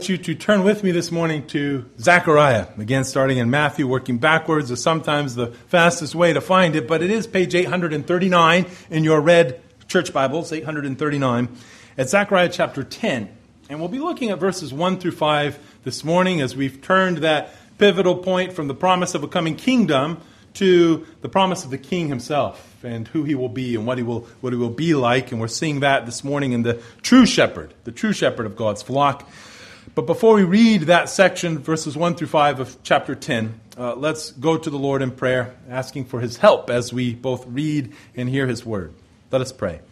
You to turn with me this morning to Zechariah, again starting in Matthew, working backwards is sometimes the fastest way to find it, but it is page 839 in your red church Bibles, 839, at Zechariah chapter 10. And we'll be looking at verses 1 through 5 this morning as we've turned that pivotal point from the promise of a coming kingdom to the promise of the king himself and who he will be and what he will be like. And we're seeing that this morning in the true shepherd of God's flock. But before we read that section, verses 1 through 5 of chapter 10, let's go to the Lord in prayer, asking for his help as we both read and hear his word. Let us pray.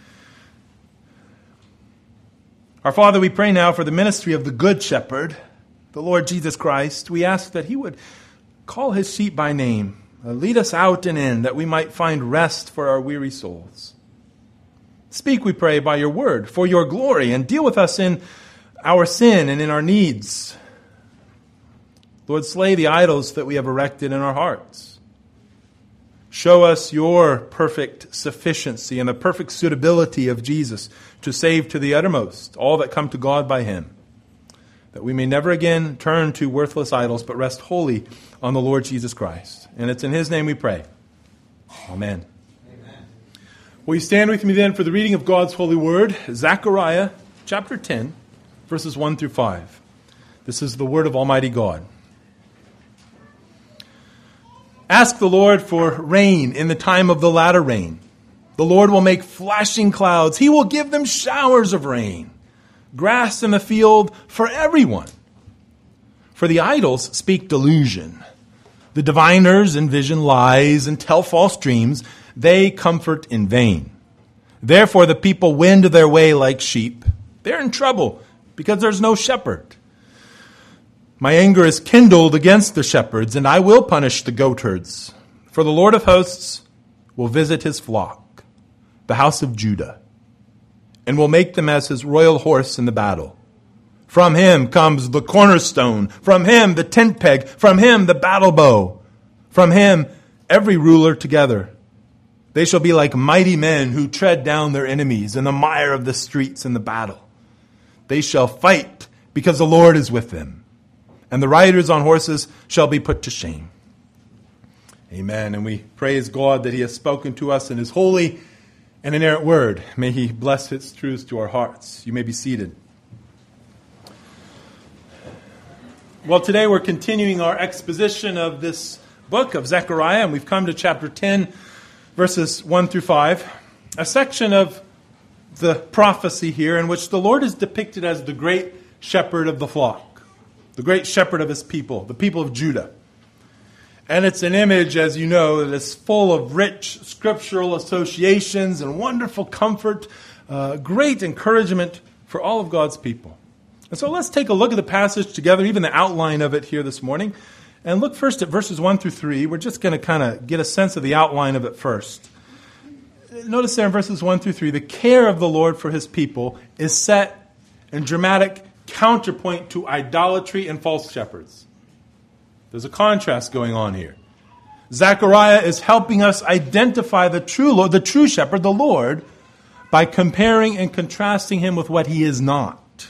Our Father, we pray now for the ministry of the Good Shepherd, the Lord Jesus Christ. We ask that he would call his sheep by name, lead us out and in, that we might find rest for our weary souls. Speak, we pray, by your word, for your glory, and deal with us in our sin and in our needs. Lord, slay the idols that we have erected in our hearts. Show us your perfect sufficiency and the perfect suitability of Jesus to save to the uttermost all that come to God by him, that we may never again turn to worthless idols, but rest wholly on the Lord Jesus Christ. And it's in his name we pray. Amen. Amen. Will you stand with me then for the reading of God's holy word, Zechariah chapter 10, verses 1 through 5. This is the word of Almighty God. Ask the Lord for rain in the time of the latter rain. The Lord will make flashing clouds. He will give them showers of rain. Grass in the field for everyone. For the idols speak delusion. The diviners envision lies and tell false dreams. They comfort in vain. Therefore the people wend their way like sheep. They're in trouble because there's no shepherd. My anger is kindled against the shepherds, and I will punish the goatherds. For the Lord of hosts will visit his flock, the house of Judah, and will make them as his royal horse in the battle. From him comes the cornerstone, from him the tent peg, from him the battle bow, from him every ruler together. They shall be like mighty men who tread down their enemies in the mire of the streets in the battle. They shall fight because the Lord is with them, and the riders on horses shall be put to shame. Amen. And we praise God that he has spoken to us in his holy and inerrant word. May he bless its truths to our hearts. You may be seated. Well, today we're continuing our exposition of this book of Zechariah, and we've come to chapter 10, verses 1 through 5, a section of the prophecy here in which the Lord is depicted as the great shepherd of the flock, the great shepherd of his people, the people of Judah. And it's an image, as you know, that is full of rich scriptural associations and wonderful comfort, great encouragement for all of God's people. And so let's take a look at the passage together, even the outline of it here this morning, and look first at verses 1 through 3. We're just going to kind of get a sense of the outline of it first. Notice there in verses 1 through 3, the care of the Lord for his people is set in dramatic counterpoint to idolatry and false shepherds. There's a contrast going on here. Zechariah is helping us identify the true Lord, the true shepherd, the Lord, by comparing and contrasting him with what he is not.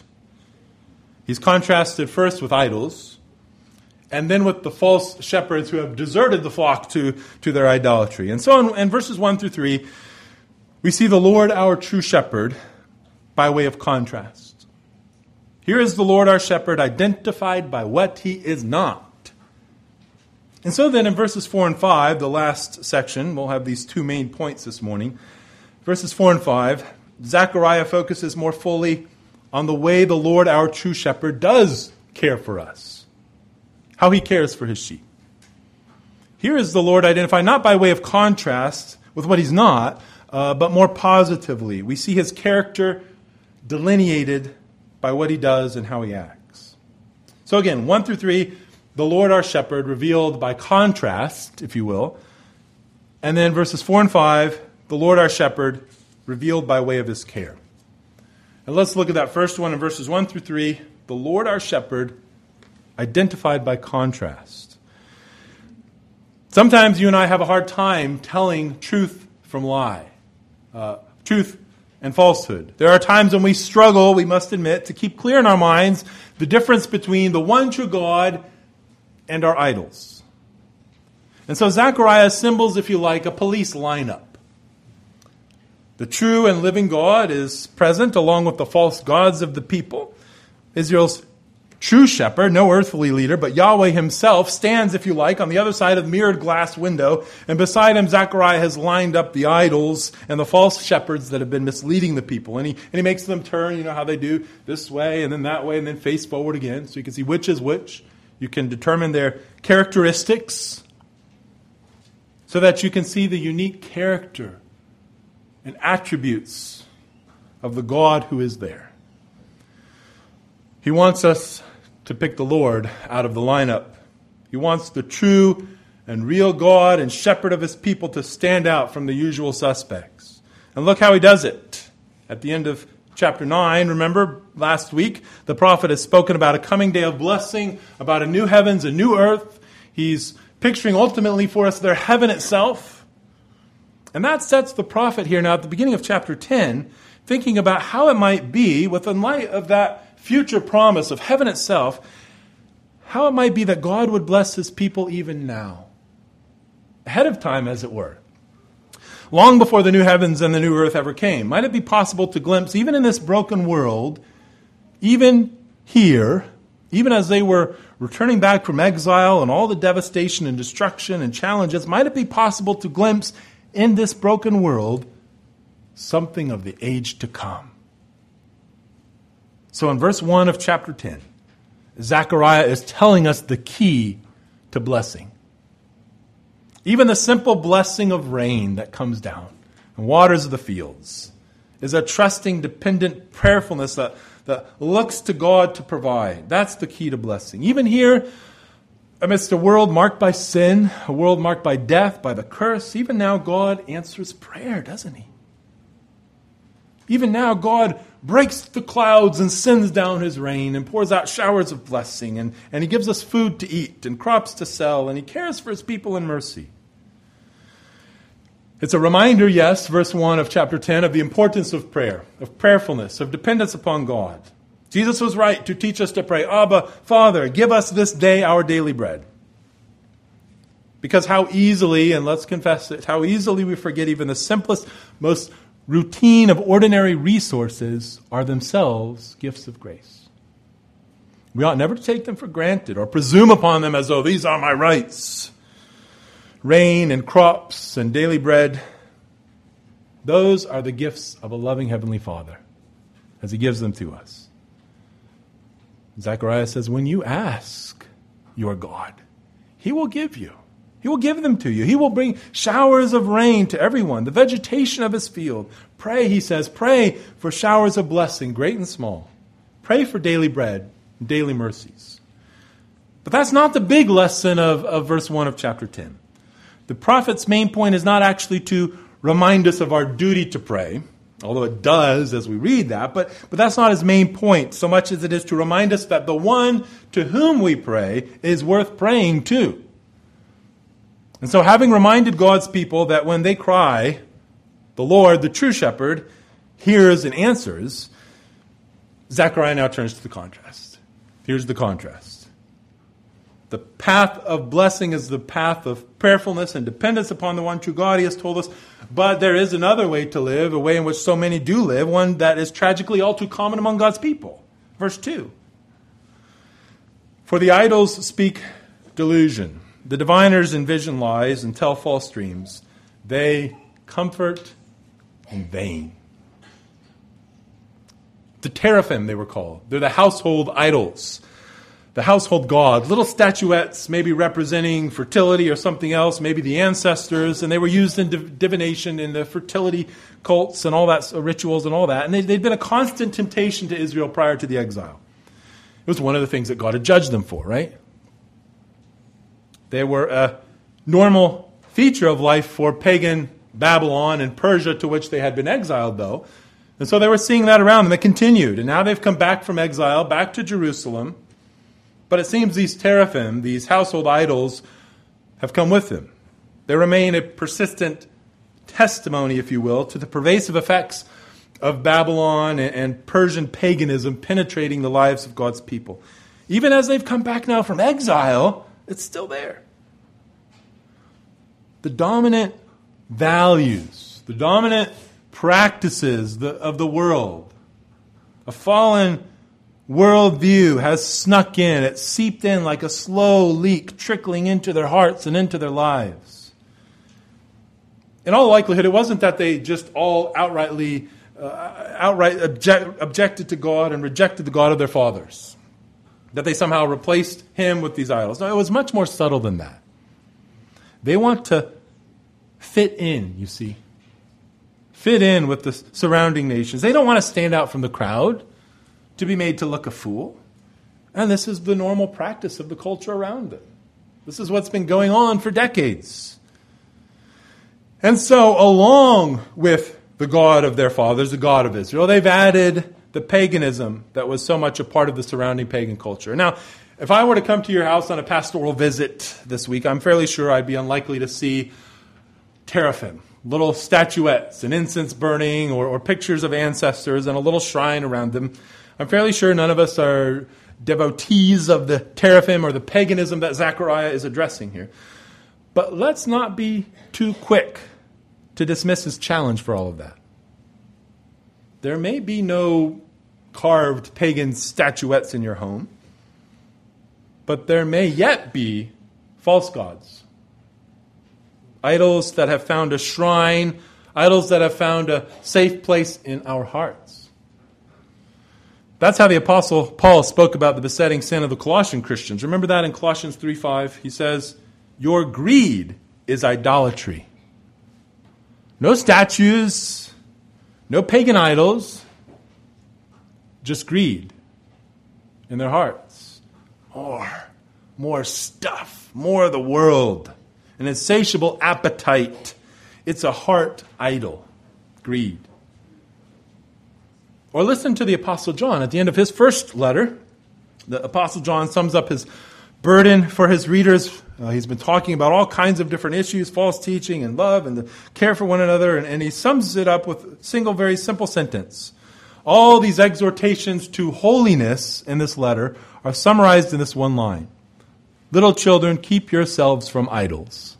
He's contrasted first with idols, and then with the false shepherds who have deserted the flock to their idolatry. And so in verses 1 through 3, we see the Lord, our true shepherd, by way of contrast. Here is the Lord, our shepherd, identified by what he is not. And so then in verses 4 and 5, the last section, we'll have these two main points this morning. Verses 4 and 5, Zechariah focuses more fully on the way the Lord, our true shepherd, does care for us. How he cares for his sheep. Here is the Lord identified not by way of contrast with what he's not, but more positively. We see his character delineated by what he does and how he acts. So again, 1 through 3, the Lord our shepherd revealed by contrast, if you will. And then verses 4 and 5, the Lord our shepherd revealed by way of his care. And let's look at that first one in verses 1 through 3, the Lord our shepherd identified by contrast. Sometimes you and I have a hard time telling truth from lie. Truth and falsehood. There are times when we struggle, we must admit, to keep clear in our minds the difference between the one true God and our idols. And so Zechariah assembles, if you like, a police lineup. The true and living God is present along with the false gods of the people. Israel's true shepherd, no earthly leader, but Yahweh himself stands, if you like, on the other side of the mirrored glass window. And beside him, Zechariah has lined up the idols and the false shepherds that have been misleading the people. And he makes them turn, you know how they do, this way and then that way and then face forward again. So you can see which is which. You can determine their characteristics so that you can see the unique character and attributes of the God who is there. He wants us to pick the Lord out of the lineup. He wants the true and real God and shepherd of his people to stand out from the usual suspects. And look how he does it. At the end of chapter 9, remember last week, the prophet has spoken about a coming day of blessing, about a new heavens, a new earth. He's picturing ultimately for us their heaven itself. And that sets the prophet here now at the beginning of chapter 10, thinking about how it might be, in light of that future promise of heaven itself, how it might be that God would bless his people even now. Ahead of time, as it were. Long before the new heavens and the new earth ever came. Might it be possible to glimpse, even in this broken world, even here, even as they were returning back from exile and all the devastation and destruction and challenges, might it be possible to glimpse in this broken world something of the age to come? So in verse 1 of chapter 10, Zechariah is telling us the key to blessing. Even the simple blessing of rain that comes down and waters of the fields is a trusting, dependent prayerfulness that looks to God to provide. That's the key to blessing. Even here, amidst a world marked by sin, a world marked by death, by the curse, even now God answers prayer, doesn't he? Even now, God breaks the clouds and sends down his rain and pours out showers of blessing. And he gives us food to eat and crops to sell. And he cares for his people in mercy. It's a reminder, yes, verse 1 of chapter 10, of the importance of prayer, of prayerfulness, of dependence upon God. Jesus was right to teach us to pray, Abba, Father, give us this day our daily bread. Because how easily, and let's confess it, how easily we forget even the simplest, most routine of ordinary resources are themselves gifts of grace. We ought never to take them for granted or presume upon them as though these are my rights. Rain and crops and daily bread, those are the gifts of a loving Heavenly Father as he gives them to us. Zechariah says, when you ask your God, he will give you. He will give them to you. He will bring showers of rain to everyone, the vegetation of his field. Pray, he says, pray for showers of blessing, great and small. Pray for daily bread and daily mercies. But that's not the big lesson of verse 1 of chapter 10. The prophet's main point is not actually to remind us of our duty to pray, although it does as we read that, but that's not his main point, so much as it is to remind us that the one to whom we pray is worth praying to. And so having reminded God's people that when they cry, the Lord, the true shepherd, hears and answers, Zechariah now turns to the contrast. Here's the contrast. The path of blessing is the path of prayerfulness and dependence upon the one true God, he has told us. But there is another way to live, a way in which so many do live, one that is tragically all too common among God's people. Verse 2. For the idols speak delusion. The diviners envision lies and tell false dreams. They comfort in vain. The teraphim, they were called. They're the household idols, the household gods, little statuettes maybe representing fertility or something else, maybe the ancestors, and they were used in divination in the fertility cults and all that, rituals and all that. And they'd been a constant temptation to Israel prior to the exile. It was one of the things that God had judged them for, right? They were a normal feature of life for pagan Babylon and Persia, to which they had been exiled, though. And so they were seeing that around them. It continued. And now they've come back from exile, back to Jerusalem. But it seems these teraphim, these household idols, have come with them. They remain a persistent testimony, if you will, to the pervasive effects of Babylon and Persian paganism penetrating the lives of God's people. Even as they've come back now from exile, it's still there. The dominant values, the dominant practices of the world, a fallen worldview has snuck in. It seeped in like a slow leak, trickling into their hearts and into their lives. In all likelihood, it wasn't that they just all outright objected to God and rejected the God of their fathers, that they somehow replaced him with these idols. No, it was much more subtle than that. They want to fit in, you see. Fit in with the surrounding nations. They don't want to stand out from the crowd, to be made to look a fool. And this is the normal practice of the culture around them. This is what's been going on for decades. And so, along with the God of their fathers, the God of Israel, they've added the paganism that was so much a part of the surrounding pagan culture. Now, if I were to come to your house on a pastoral visit this week, I'm fairly sure I'd be unlikely to see teraphim, little statuettes and incense burning or pictures of ancestors and a little shrine around them. I'm fairly sure none of us are devotees of the teraphim or the paganism that Zechariah is addressing here. But let's not be too quick to dismiss his challenge for all of that. There may be no carved pagan statuettes in your home, but there may yet be false gods. Idols that have found a shrine, idols that have found a safe place in our hearts. That's how the Apostle Paul spoke about the besetting sin of the Colossian Christians. Remember that in Colossians 3:5? He says, "Your greed is idolatry." No statues, no pagan idols, just greed in their hearts. More stuff, more of the world, an insatiable appetite. It's a heart idol, greed. Or listen to the Apostle John. At the end of his first letter, the Apostle John sums up his burden for his readers. He's been talking about all kinds of different issues, false teaching and love and the care for one another. And he sums it up with a single, very simple sentence. All these exhortations to holiness in this letter are summarized in this one line. Little children, keep yourselves from idols.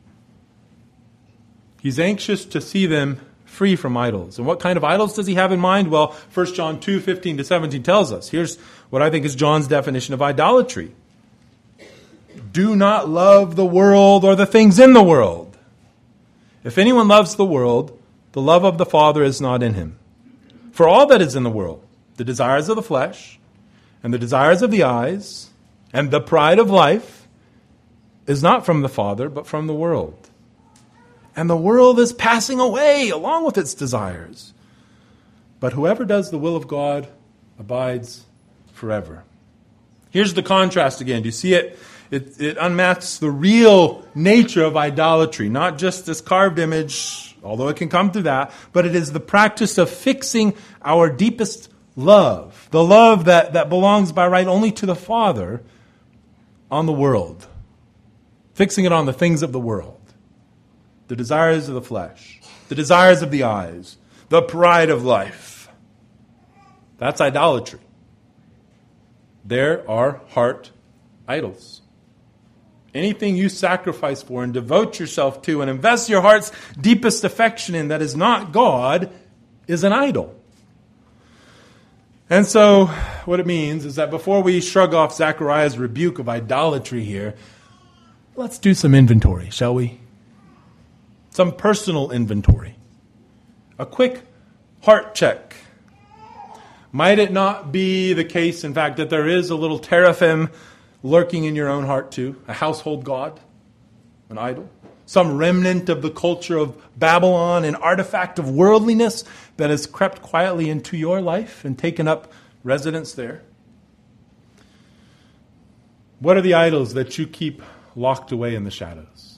He's anxious to see them free from idols. And what kind of idols does he have in mind? Well, 1 John 2:15-17 tells us. Here's what I think is John's definition of idolatry. Do not love the world or the things in the world. If anyone loves the world, the love of the Father is not in him. For all that is in the world, the desires of the flesh, and the desires of the eyes, and the pride of life, is not from the Father, but from the world. And the world is passing away along with its desires. But whoever does the will of God abides forever. Here's the contrast again. Do you see it? It unmasks the real nature of idolatry. Not just this carved image, although it can come through that, but it is the practice of fixing our deepest love, the love that belongs by right only to the Father, on the world. Fixing it on the things of the world. The desires of the flesh, the desires of the eyes, the pride of life. That's idolatry. There are heart idols. Anything you sacrifice for and devote yourself to and invest your heart's deepest affection in that is not God is an idol. And so what it means is that before we shrug off Zechariah's rebuke of idolatry here, let's do some inventory, shall we? Some personal inventory. A quick heart check. Might it not be the case, in fact, that there is a little teraphim lurking in your own heart too? A household god? An idol? Some remnant of the culture of Babylon, an artifact of worldliness that has crept quietly into your life and taken up residence there? What are the idols that you keep locked away in the shadows?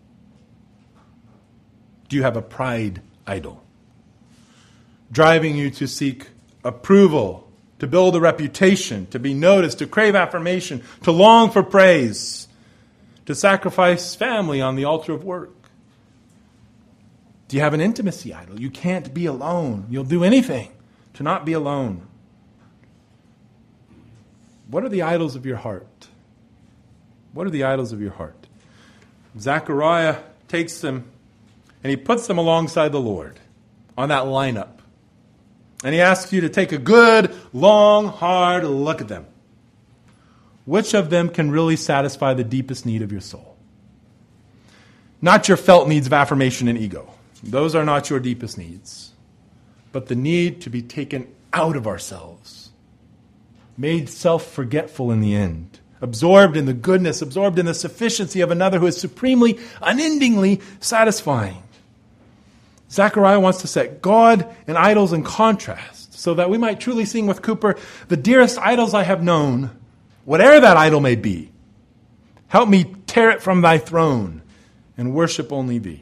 Do you have a pride idol? Driving you to seek approval, to build a reputation, to be noticed, to crave affirmation, to long for praise, to sacrifice family on the altar of work? Do you have an intimacy idol? You can't be alone. You'll do anything to not be alone. What are the idols of your heart? What are the idols of your heart? Zechariah takes them and he puts them alongside the Lord on that lineup. And he asks you to take a good, long, hard look at them. Which of them can really satisfy the deepest need of your soul? Not your felt needs of affirmation and ego. Those are not your deepest needs. But the need to be taken out of ourselves. Made self-forgetful in the end. Absorbed in the goodness, absorbed in the sufficiency of another who is supremely, unendingly satisfying. Zechariah wants to set God and idols in contrast so that we might truly sing with Cooper, the dearest idols I have known, whatever that idol may be, help me tear it from thy throne and worship only thee.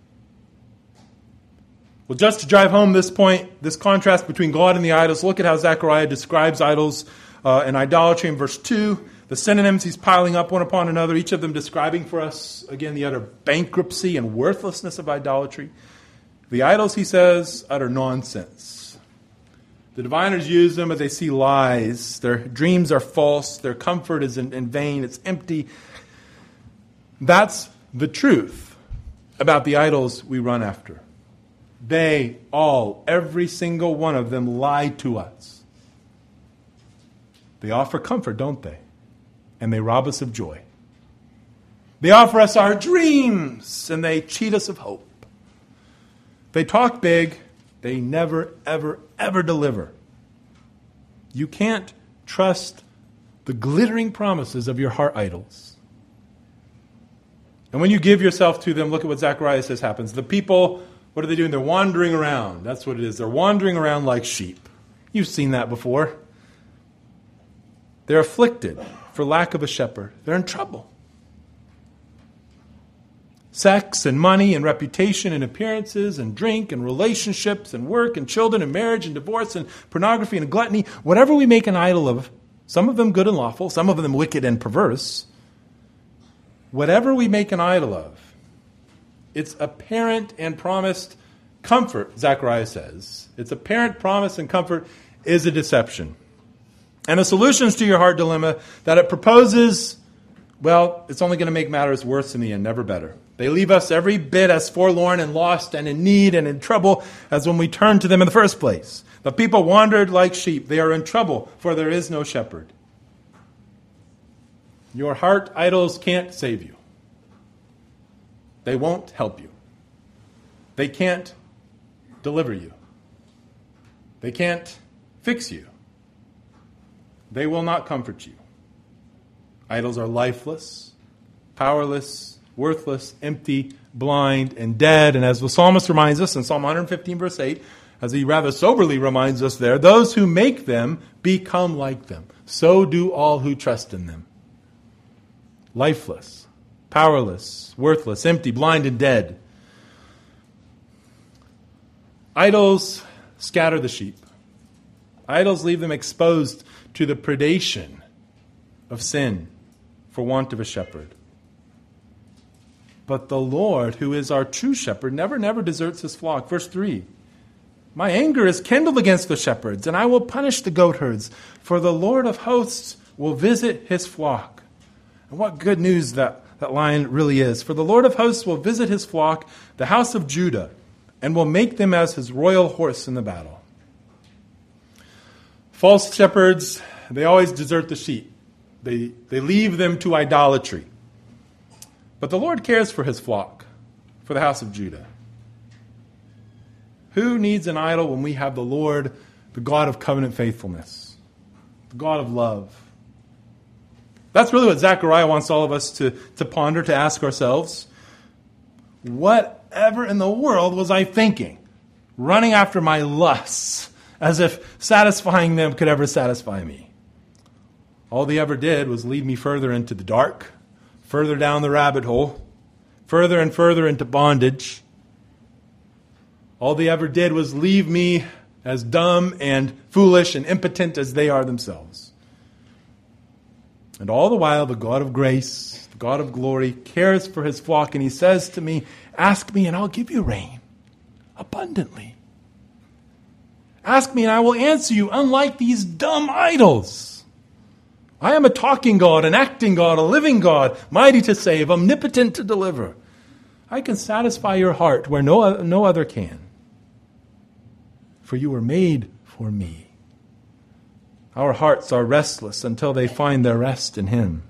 Well, just to drive home this point, this contrast between God and the idols, look at how Zechariah describes idols and idolatry in verse 2. The synonyms he's piling up one upon another, each of them describing for us, again, the utter bankruptcy and worthlessness of idolatry. The idols, he says, utter nonsense. The diviners use them as they see lies. Their dreams are false. Their comfort is in vain. It's empty. That's the truth about the idols we run after. They all, every single one of them, lie to us. They offer comfort, don't they? And they rob us of joy. They offer us our dreams, and they cheat us of hope. They talk big, they never, ever, ever deliver. You can't trust the glittering promises of your heart idols. And when you give yourself to them, look at what Zechariah says happens. The people, what are they doing? They're wandering around. That's what it is. They're wandering around like sheep. You've seen that before. They're afflicted for lack of a shepherd. They're in trouble. Sex and money and reputation and appearances and drink and relationships and work and children and marriage and divorce and pornography and gluttony, whatever we make an idol of, some of them good and lawful, some of them wicked and perverse, whatever we make an idol of, its apparent and promised comfort, Zechariah says, its apparent promise and comfort is a deception. And the solutions to your heart dilemma that it proposes, well, it's only going to make matters worse in the end, never better. They leave us every bit as forlorn and lost and in need and in trouble as when we turned to them in the first place. The people wandered like sheep. They are in trouble, for there is no shepherd. Your heart idols can't save you. They won't help you. They can't deliver you. They can't fix you. They will not comfort you. Idols are lifeless, powerless, worthless, empty, blind, and dead. And as the psalmist reminds us in Psalm 115, verse 8, as he rather soberly reminds us there, those who make them become like them. So do all who trust in them. Lifeless, powerless, worthless, empty, blind, and dead. Idols scatter the sheep. Idols leave them exposed to the predation of sin for want of a shepherd. But the Lord, who is our true shepherd, never deserts his flock. Verse 3, my anger is kindled against the shepherds, and I will punish the goatherds, for the Lord of hosts will visit his flock. And what good news that line really is. For the Lord of hosts will visit his flock, the house of Judah, and will make them as his royal horse in the battle. False shepherds, they always desert the sheep. They leave them to idolatry. But the Lord cares for his flock, for the house of Judah. Who needs an idol when we have the Lord, the God of covenant faithfulness, the God of love? That's really what Zechariah wants all of us to ponder, to ask ourselves. Whatever in the world was I thinking? Running after my lusts, as if satisfying them could ever satisfy me. All they ever did was lead me further into the dark, further down the rabbit hole, further and further into bondage. All they ever did was leave me as dumb and foolish and impotent as they are themselves. And all the while, the God of grace, the God of glory, cares for his flock, and he says to me, ask me and I'll give you rain. abundantly. Ask me and I will answer you, unlike these dumb idols. I am a talking God, an acting God, a living God, mighty to save, omnipotent to deliver. I can satisfy your heart where no other can. For you were made for me. Our hearts are restless until they find their rest in Him.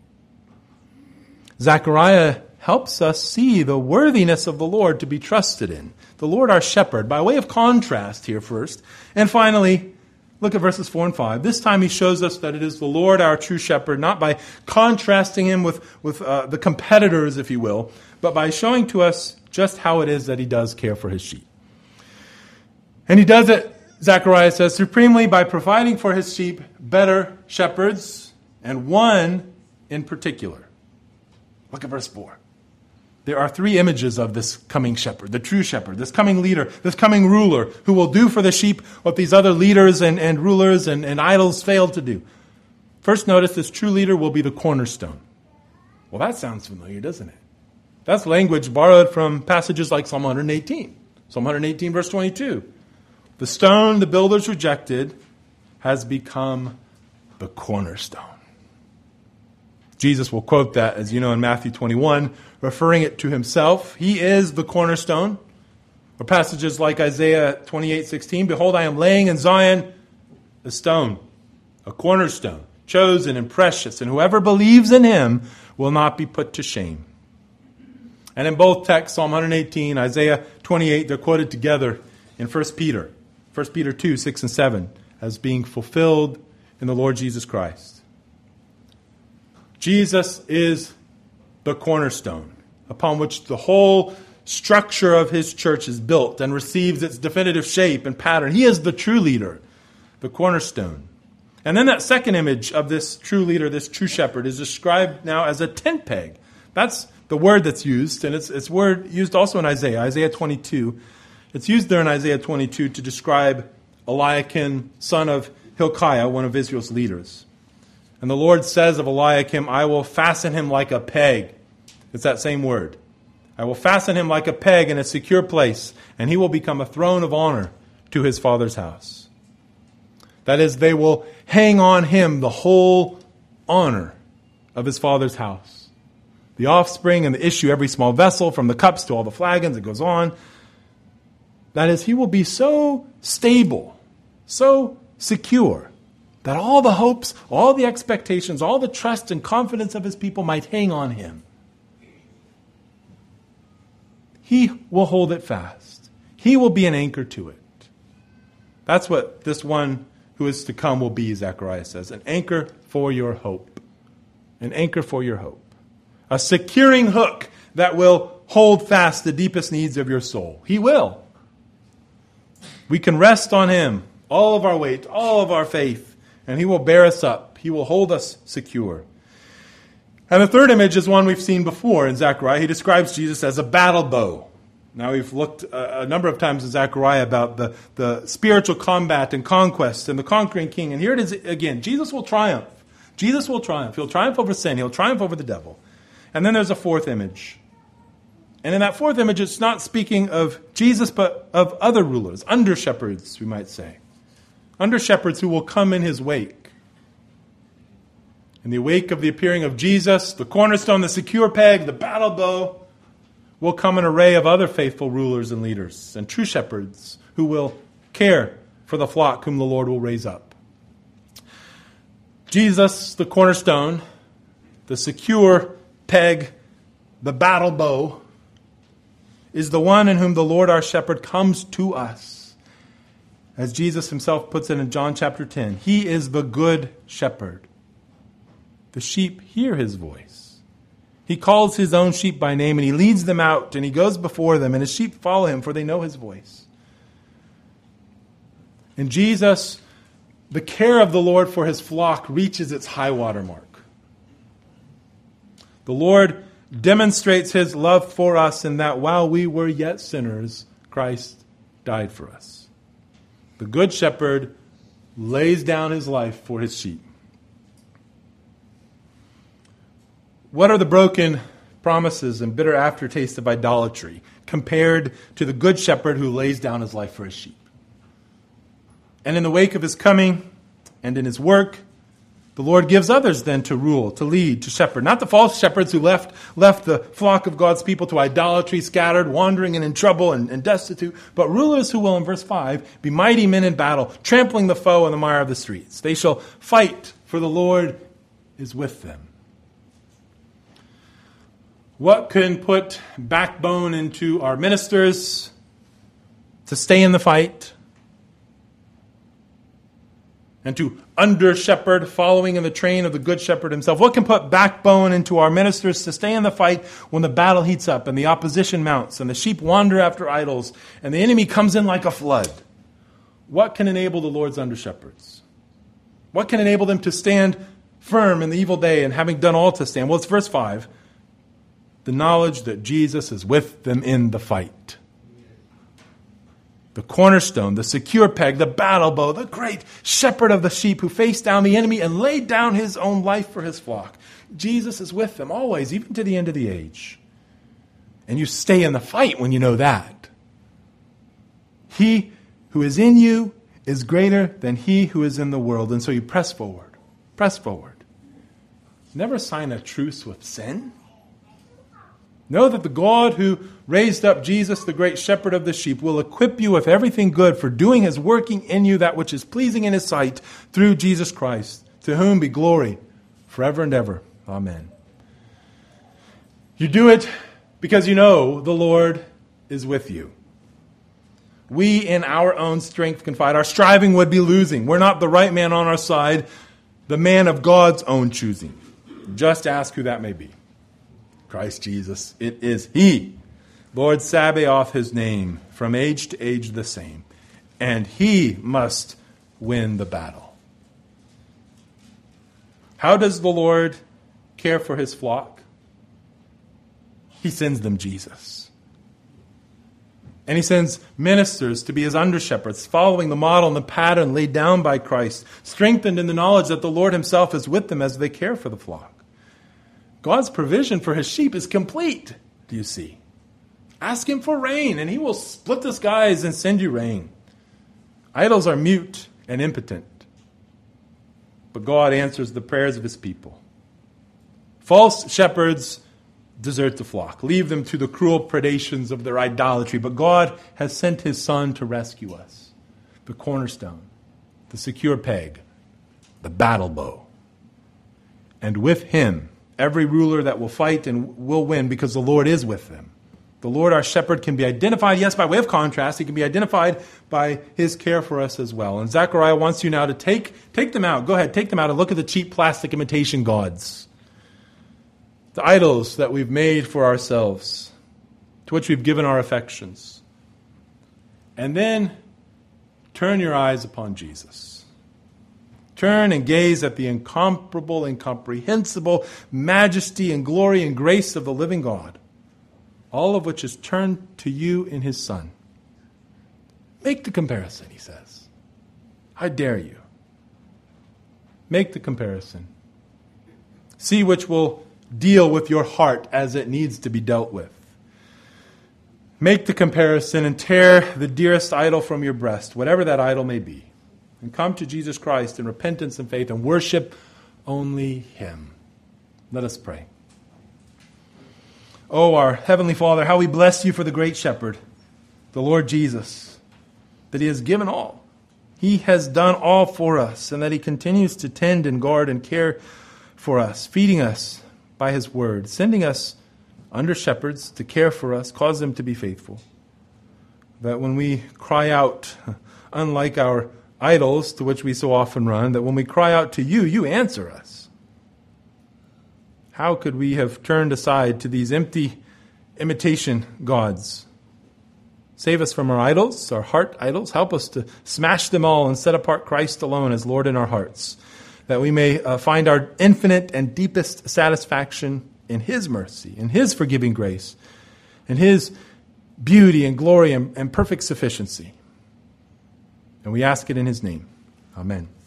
Zechariah helps us see the worthiness of the Lord to be trusted in. The Lord our shepherd, by way of contrast here first. And finally, look at verses 4 and 5. This time he shows us that it is the Lord our true shepherd, not by contrasting him with the competitors, if you will, but by showing to us just how it is that he does care for his sheep. And he does it, Zechariah says, supremely by providing for his sheep better shepherds, and one in particular. Look at verse 4. There are three images of this coming shepherd, the true shepherd, this coming leader, this coming ruler, who will do for the sheep what these other leaders and rulers and idols failed to do. First, notice this true leader will be the cornerstone. Well, that sounds familiar, doesn't it? That's language borrowed from passages like Psalm 118. Psalm 118, verse 22. The stone the builders rejected has become the cornerstone. Jesus will quote that, as you know, in Matthew 21, referring it to himself. He is the cornerstone. Or passages like Isaiah 28:16, behold, I am laying in Zion a stone, a cornerstone, chosen and precious, and whoever believes in him will not be put to shame. And in both texts, Psalm 118, Isaiah 28, they're quoted together in 1 Peter 2, 6 and 7, as being fulfilled in the Lord Jesus Christ. Jesus is the cornerstone upon which the whole structure of his church is built and receives its definitive shape and pattern. He is the true leader, the cornerstone. And then that second image of this true leader, this true shepherd, is described now as a tent peg. That's the word that's used, and it's word used also in Isaiah 22. It's used there in Isaiah 22 to describe Eliakim, son of Hilkiah, one of Israel's leaders. And the Lord says of Eliakim, I will fasten him like a peg. It's that same word. I will fasten him like a peg in a secure place, and he will become a throne of honor to his father's house. That is, they will hang on him the whole honor of his father's house. The offspring and the issue, every small vessel, from the cups to all the flagons, it goes on. That is, he will be so stable, so secure, that all the hopes, all the expectations, all the trust and confidence of his people might hang on him. He will hold it fast. He will be an anchor to it. That's what this one who is to come will be, Zechariah says. An anchor for your hope. An anchor for your hope. A securing hook that will hold fast the deepest needs of your soul. He will. We can rest on him, all of our weight, all of our faith. And he will bear us up. He will hold us secure. And the third image is one we've seen before in Zechariah. He describes Jesus as a battle bow. Now we've looked a number of times in Zechariah about the spiritual combat and conquest and the conquering king. And here it is again. Jesus will triumph. Jesus will triumph. He'll triumph over sin. He'll triumph over the devil. And then there's a fourth image. And in that fourth image, it's not speaking of Jesus, but of other rulers, under-shepherds, we might say. Under-shepherds who will come in his wake. In the wake of the appearing of Jesus, the cornerstone, the secure peg, the battle bow, will come an array of other faithful rulers and leaders and true shepherds who will care for the flock whom the Lord will raise up. Jesus, the cornerstone, the secure peg, the battle bow, is the one in whom the Lord our shepherd comes to us. As Jesus himself puts it in John chapter 10, he is the good shepherd. The sheep hear his voice. He calls his own sheep by name, and he leads them out, and he goes before them, and his sheep follow him, for they know his voice. In Jesus, the care of the Lord for his flock reaches its high water mark. The Lord demonstrates his love for us in that while we were yet sinners, Christ died for us. The good shepherd lays down his life for his sheep. What are the broken promises and bitter aftertaste of idolatry compared to the good shepherd who lays down his life for his sheep. And in the wake of his coming and in his work, the Lord gives others then to rule, to lead, to shepherd. Not the false shepherds who left the flock of God's people to idolatry, scattered, wandering and in trouble and destitute, but rulers who will, in verse 5, be mighty men in battle, trampling the foe in the mire of the streets. They shall fight, for the Lord is with them. What can put backbone into our ministers to stay in the fight and to under-shepherd, following in the train of the good shepherd himself? What can put backbone into our ministers to stay in the fight when the battle heats up and the opposition mounts and the sheep wander after idols and the enemy comes in like a flood? What can enable the Lord's under-shepherds? What can enable them to stand firm in the evil day and having done all to stand? Well, it's verse 5. The knowledge that Jesus is with them in the fight. The cornerstone, the secure peg, the battle bow, the great shepherd of the sheep who faced down the enemy and laid down his own life for his flock. Jesus is with them always, even to the end of the age. And you stay in the fight when you know that. He who is in you is greater than he who is in the world. And so you press forward. Press forward. Never sign a truce with sin. Know that the God who raised up Jesus, the great shepherd of the sheep, will equip you with everything good for doing his working in you that which is pleasing in his sight through Jesus Christ, to whom be glory forever and ever. Amen. You do it because you know the Lord is with you. We in our own strength can fight. Our striving would be losing. We're not the right man on our side, the man of God's own choosing. Just ask who that may be. Christ Jesus, it is he. Lord Sabaoth his name, from age to age the same. And he must win the battle. How does the Lord care for his flock? He sends them Jesus. And he sends ministers to be his under-shepherds, following the model and the pattern laid down by Christ, strengthened in the knowledge that the Lord himself is with them as they care for the flock. God's provision for his sheep is complete, do you see? Ask him for rain, and he will split the skies and send you rain. Idols are mute and impotent, but God answers the prayers of his people. False shepherds desert the flock, leave them to the cruel predations of their idolatry, but God has sent his Son to rescue us. The cornerstone, the secure peg, the battle bow. And with him, every ruler that will fight and will win because the Lord is with them. The Lord, our shepherd, can be identified, yes, by way of contrast. He can be identified by his care for us as well. And Zechariah wants you now to take them out. Go ahead, take them out and look at the cheap plastic imitation gods. The idols that we've made for ourselves, to which we've given our affections. And then turn your eyes upon Jesus. Turn and gaze at the incomparable, incomprehensible majesty and glory and grace of the living God, all of which is turned to you in his Son. Make the comparison, he says. I dare you. Make the comparison. See which will deal with your heart as it needs to be dealt with. Make the comparison and tear the dearest idol from your breast, whatever that idol may be. And come to Jesus Christ in repentance and faith and worship only him. Let us pray. Oh, our Heavenly Father, how we bless you for the great shepherd, the Lord Jesus, that he has given all. He has done all for us, and that he continues to tend and guard and care for us, feeding us by his word, sending us under shepherds to care for us, cause them to be faithful. That when we cry out, unlike our idols to which we so often run, that when we cry out to you, you answer us. How could we have turned aside to these empty imitation gods? Save us from our idols, our heart idols. Help us to smash them all and set apart Christ alone as Lord in our hearts, that we may find our infinite and deepest satisfaction in his mercy, in his forgiving grace, in his beauty and glory and perfect sufficiency. And we ask it in his name. Amen.